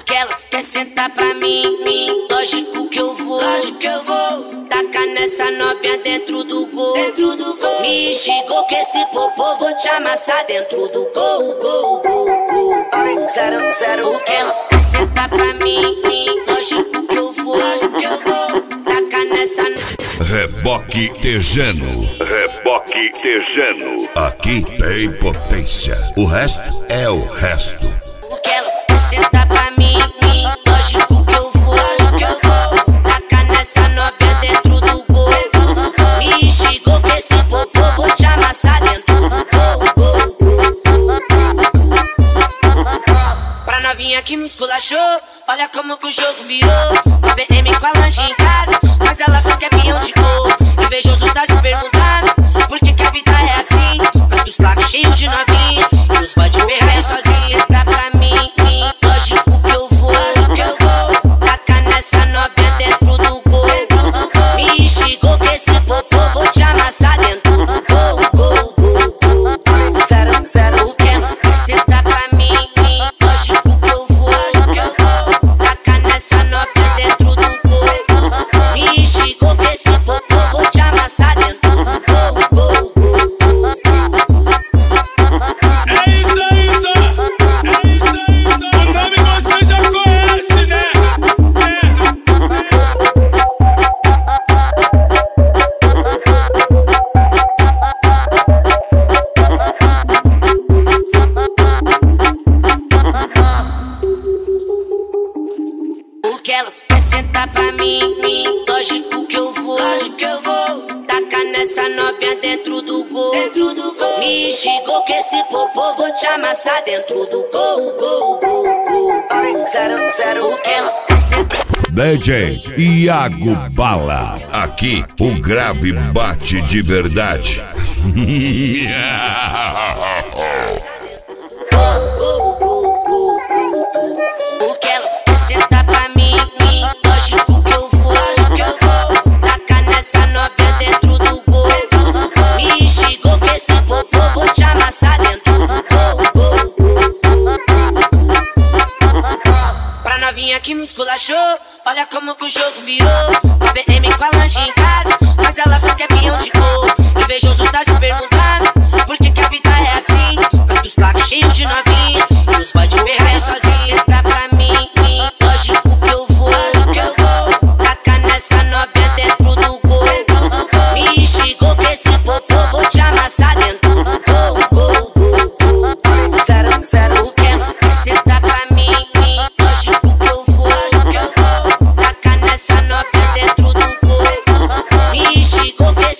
Porque elas quer sentar pra mim, lógico que eu vou, tacar nessa novinha dentro do gol, Me xingou que esse popô vou te amassar dentro do gol, 0-0. Porque elas quer sentar pra mim, lógico que eu vou, tacar nessa. Reboque Tejano. Aqui tem potência. O resto é o resto. Porque elas quer sentar pra mim, lógico que eu vou, tacar nessa novinha dentro do gol, Me xingou que esse popô vou te amassar dentro do gol. Pra novinha que me esculachou, olha como que o jogo virou. Com a BM com a lanche em casa, mas ela só quer pinhão de gol. Invejoso tá se perguntando por que a vida é assim. Mas que os placos cheios de novinha e os bodes ferrados sozinha. Dá pra mim, lógico que eu vou, tacar nessa novinha dentro do gol, Me xingou que esse popô vou te amassar dentro do gol, 0-0. O que elas quer sentar pra mim, lógico que eu vou, tacar nessa novinha dentro do gol, Me xingou que esse popô vou te amassar dentro do gol. É isso. O nome você já conhece, né? Porque elas quer sentar pra mim, lógico que eu vou, tacar nessa novinha dentro do gol, Me xingou que esse popô vou te amassar dentro do gol, 0-0. Porque elas quer sentar. DJ Iago Bala. Aqui o grave bate de verdade. Porque elas quer sentar pra mim, lógico que eu vou, tacar nessa novinha dentro do gol, Me xingou que esse popô vou te amassar dentro do gol. Pra novinha que me esculachou, olha como que o jogo virou. Com a BM com a lanche em casa, mas ela só quer pinhão de gol. Invejoso tá se perguntando por que a vida é assim. Mas que os placos cheios de novinha e os bodes ferrados sozinha. Dá pra mim, lógico que eu vou, tacar nessa novinha dentro do gol, Me xingou que esse popô vou te amassar dentro do gol, 0-0. O que elas quer sentar pra mim, lógico que eu vou, tacar nessa novinha dentro do gol, Me xingou que